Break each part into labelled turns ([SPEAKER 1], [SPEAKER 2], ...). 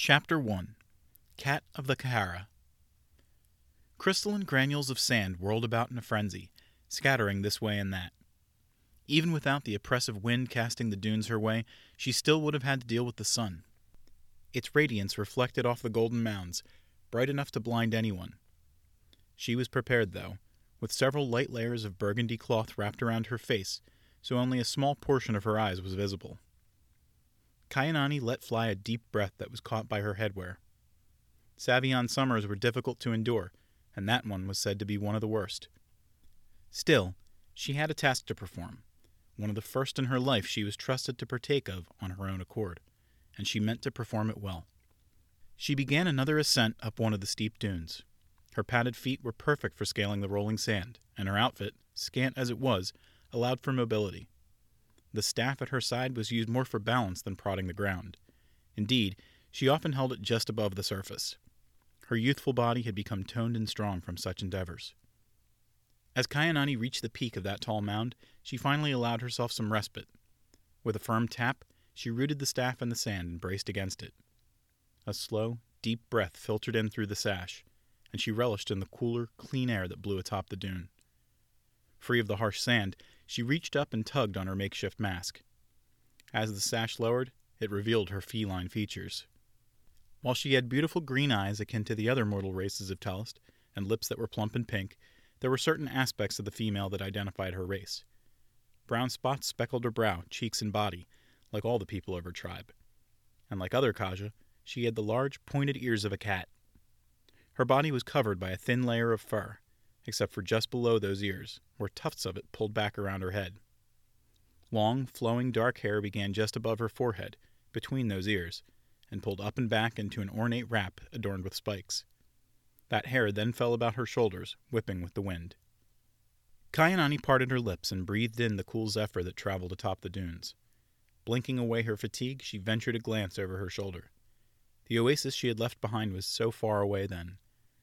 [SPEAKER 1] Chapter 1 Cat of the Kahara. Crystalline granules of sand whirled about in a frenzy, scattering this way and that. Even without the oppressive wind casting the dunes her way, she still would have had to deal with the sun. Its radiance reflected off the golden mounds, bright enough to blind anyone. She was prepared, though, with several light layers of burgundy cloth wrapped around her face, so only a small portion of her eyes was visible. Kayonani let fly a deep breath that was caught by her headwear. Savion summers were difficult to endure, and that one was said to be one of the worst. Still, she had a task to perform, one of the first in her life she was trusted to partake of on her own accord, and she meant to perform it well. She began another ascent up one of the steep dunes. Her padded feet were perfect for scaling the rolling sand, and her outfit, scant as it was, allowed for mobility. The staff at her side was used more for balance than prodding the ground. Indeed, she often held it just above the surface. Her youthful body had become toned and strong from such endeavors. As Kayonani reached the peak of that tall mound, she finally allowed herself some respite. With a firm tap, she rooted the staff in the sand and braced against it. A slow, deep breath filtered in through the sash, and she relished in the cooler, clean air that blew atop the dune. Free of the harsh sand, she reached up and tugged on her makeshift mask. As the sash lowered, it revealed her feline features. While she had beautiful green eyes akin to the other mortal races of Telest, and lips that were plump and pink, there were certain aspects of the female that identified her race. Brown spots speckled her brow, cheeks, and body, like all the people of her tribe. And like other Kaja, she had the large, pointed ears of a cat. Her body was covered by a thin layer of fur, except for just below those ears, where tufts of it pulled back around her head. Long, flowing dark hair began just above her forehead, between those ears, and pulled up and back into an ornate wrap adorned with spikes. That hair then fell about her shoulders, whipping with the wind. Kayonani parted her lips and breathed in the cool zephyr that traveled atop the dunes. Blinking away her fatigue, she ventured a glance over her shoulder. The oasis she had left behind was so far away then.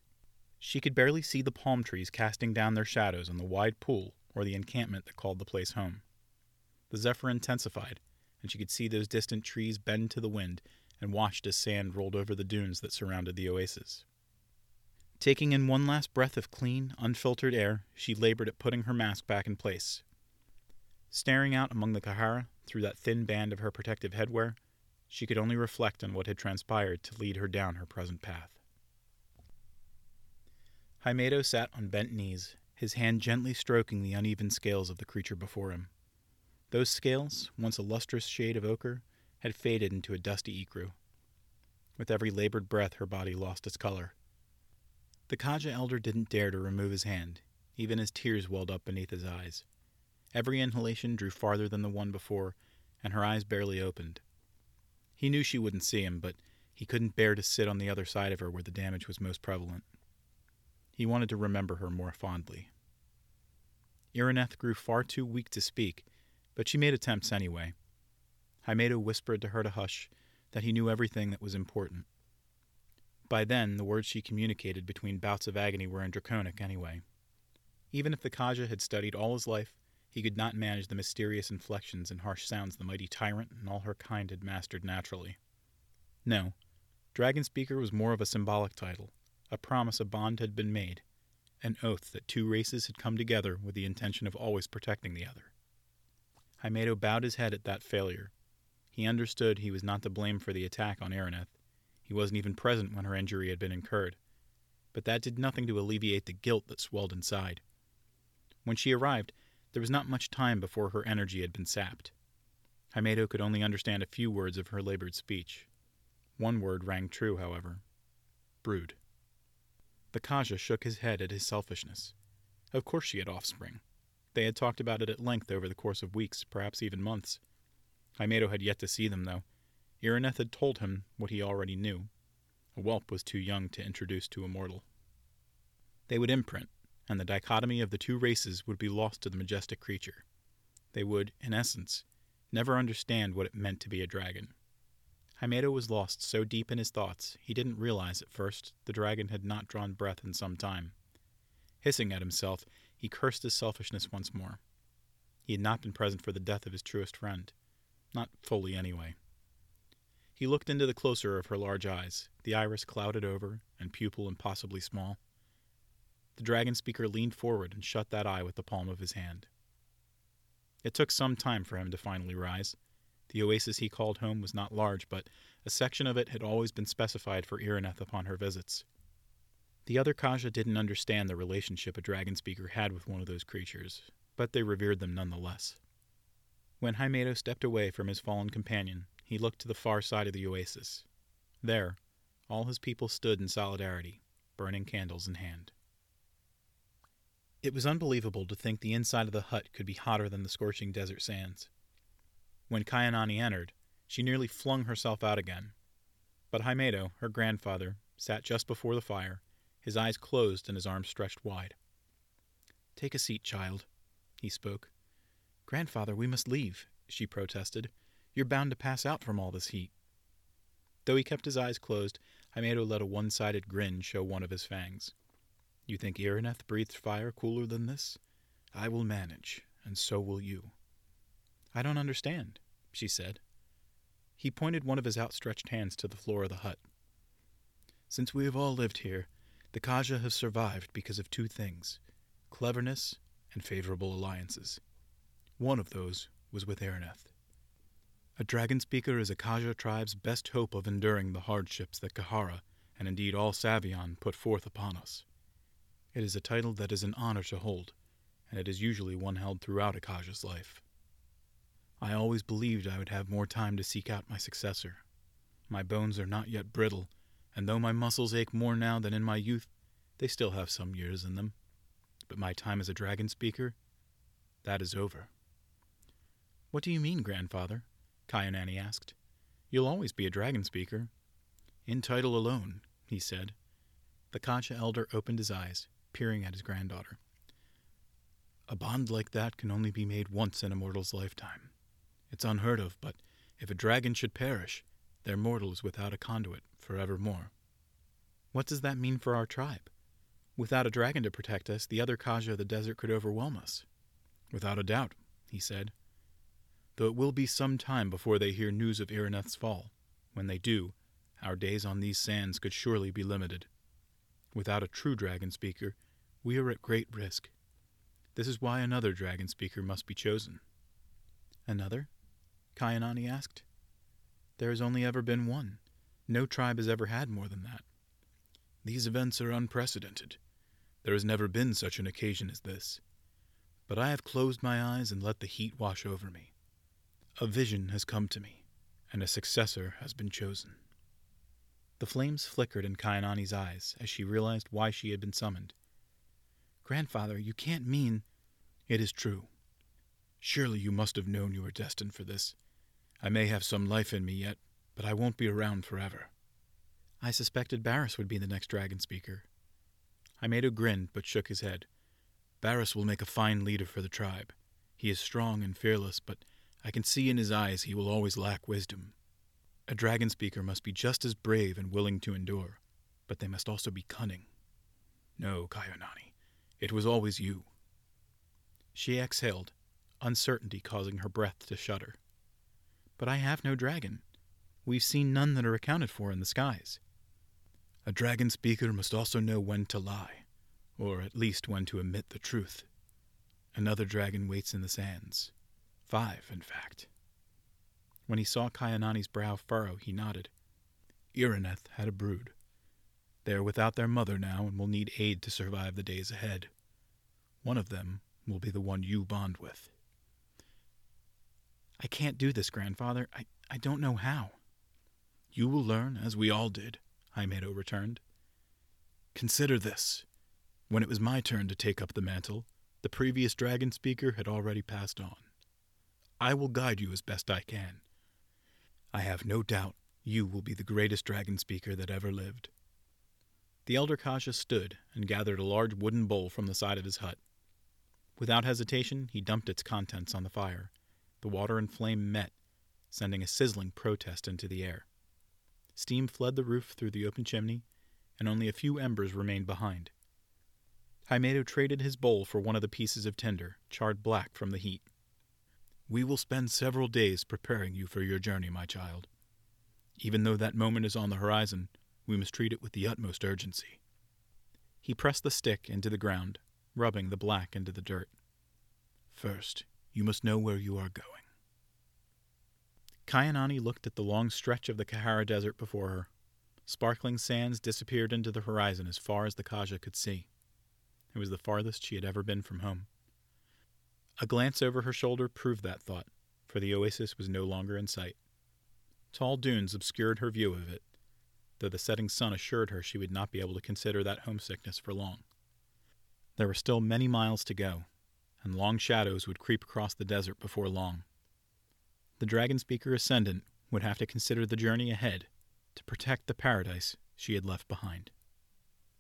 [SPEAKER 1] She could barely see the palm trees casting down their shadows on the wide pool or the encampment that called the place home. The zephyr intensified, and she could see those distant trees bend to the wind and watched as sand rolled over the dunes that surrounded the oasis. Taking in one last breath of clean, unfiltered air, she labored at putting her mask back in place. Staring out among the Kahara through that thin band of her protective headwear, she could only reflect on what had transpired to lead her down her present path. Haimedo sat on bent knees, his hand gently stroking the uneven scales of the creature before him. Those scales, once a lustrous shade of ochre, had faded into a dusty ecru. With every labored breath, her body lost its color. The Kaja elder didn't dare to remove his hand, even as tears welled up beneath his eyes. Every inhalation drew farther than the one before, and her eyes barely opened. He knew she wouldn't see him, but he couldn't bear to sit on the other side of her where the damage was most prevalent. He wanted to remember her more fondly. Irineth grew far too weak to speak, but she made attempts anyway. Haimedo whispered to her to hush, that he knew everything that was important. By then, the words she communicated between bouts of agony were in Draconic anyway. Even if the Kaja had studied all his life, he could not manage the mysterious inflections and harsh sounds the mighty tyrant and all her kind had mastered naturally. No, Dragon Speaker was more of a symbolic title, a promise a bond had been made, an oath that two races had come together with the intention of always protecting the other. Haimedo bowed his head at that failure. He understood he was not to blame for the attack on Irineth. He wasn't even present when her injury had been incurred. But that did nothing to alleviate the guilt that swelled inside. When she arrived, there was not much time before her energy had been sapped. Haimedo could only understand a few words of her labored speech. One word rang true, however. Brood. The Kaja shook his head at his selfishness. Of course she had offspring. They had talked about it at length over the course of weeks, perhaps even months. Haimedo had yet to see them, though. Irineth had told him what he already knew. A whelp was too young to introduce to a mortal. They would imprint, and the dichotomy of the two races would be lost to the majestic creature. They would, in essence, never understand what it meant to be a dragon. Haimedo was lost so deep in his thoughts, he didn't realize at first the dragon had not drawn breath in some time. Hissing at himself, he cursed his selfishness once more. He had not been present for the death of his truest friend. Not fully, anyway. He looked into the closer of her large eyes, the iris clouded over and pupil impossibly small. The dragon speaker leaned forward and shut that eye with the palm of his hand. It took some time for him to finally rise. The oasis he called home was not large, but a section of it had always been specified for Irineth upon her visits. The other Kaja didn't understand the relationship a dragon speaker had with one of those creatures, but they revered them nonetheless. When Hymedo stepped away from his fallen companion, he looked to the far side of the oasis. There, all his people stood in solidarity, burning candles in hand. It was unbelievable to think the inside of the hut could be hotter than the scorching desert sands. When Kayonani entered, she nearly flung herself out again. But Hymedo, her grandfather, sat just before the fire, his eyes closed and his arms stretched wide. "Take a seat, child," he spoke. "Grandfather, we must leave," she protested. "You're bound to pass out from all this heat." Though he kept his eyes closed, Hymedo let a one-sided grin show one of his fangs. "You think Irineth breathed fire cooler than this? I will manage, and so will you." "I don't understand," she said. He pointed one of his outstretched hands to the floor of the hut. "Since we have all lived here, the Kaja have survived because of two things: cleverness and favorable alliances. One of those was with Irineth. A dragon speaker is a Kaja tribe's best hope of enduring the hardships that Kahara, and indeed all Savion, put forth upon us. It is a title that is an honor to hold, and it is usually one held throughout a Kaja's life. I always believed I would have more time to seek out my successor. My bones are not yet brittle, and though my muscles ache more now than in my youth, they still have some years in them. But my time as a dragon speaker, that is over." "What do you mean, grandfather?" Kayonani asked. "You'll always be a dragon speaker." "In title alone," he said. The Kaja elder opened his eyes, peering at his granddaughter. "A bond like that can only be made once in a mortal's lifetime. It's unheard of, but if a dragon should perish, their mortal is without a conduit forevermore." "What does that mean for our tribe? Without a dragon to protect us, the other Kaja of the desert could overwhelm us." "Without a doubt," he said. "Though it will be some time before they hear news of Irineth's fall. When they do, our days on these sands could surely be limited. Without a true dragon speaker, we are at great risk. This is why another dragon speaker must be chosen." "Another?" Kayonani asked. "There has only ever been one. No tribe has ever had more than that." "These events are unprecedented. There has never been such an occasion as this. But I have closed my eyes and let the heat wash over me. A vision has come to me, and a successor has been chosen." The flames flickered in Kayonani's eyes as she realized why she had been summoned. "Grandfather, you can't mean—" "It is true. Surely you must have known you were destined for this. I may have some life in me yet, but I won't be around forever." "I suspected Barris would be the next dragon speaker." Hymedo grinned but shook his head. "Barris will make a fine leader for the tribe. He is strong and fearless, but I can see in his eyes he will always lack wisdom. A dragon speaker must be just as brave and willing to endure, but they must also be cunning. No, Kayonani, it was always you." She exhaled, uncertainty causing her breath to shudder. "But I have no dragon. We've seen none that are accounted for in the skies." "A dragon speaker must also know when to lie, or at least when to admit the truth. Another dragon waits in the sands. 5, in fact." When he saw Kayonani's brow furrow, he nodded. "Irineth had a brood. They are without their mother now and will need aid to survive the days ahead. One of them will be the one you bond with." "I can't do this, grandfather. I don't know how." "You will learn, as we all did," Hymedo returned. "Consider this. When it was my turn to take up the mantle, the previous dragon speaker had already passed on. I will guide you as best I can. I have no doubt you will be the greatest dragon speaker that ever lived." The elder Kaja stood and gathered a large wooden bowl from the side of his hut. Without hesitation, he dumped its contents on the fire. The water and flame met, sending a sizzling protest into the air. Steam fled the roof through the open chimney, and only a few embers remained behind. Hymedo traded his bowl for one of the pieces of tinder, charred black from the heat. "We will spend several days preparing you for your journey, my child. Even though that moment is on the horizon, we must treat it with the utmost urgency. He pressed the stick into the ground, rubbing the black into the dirt. First, you must know where you are going. Kyanani looked at the long stretch of the Kahara Desert before her. Sparkling sands disappeared into the horizon as far as the Kaja could see. It was the farthest she had ever been from home. A glance over her shoulder proved that thought, for the oasis was no longer in sight. Tall dunes obscured her view of it, though the setting sun assured her she would not be able to consider that homesickness for long. There were still many miles to go, and long shadows would creep across the desert before long. The Dragon Speaker Ascendant would have to consider the journey ahead to protect the paradise she had left behind.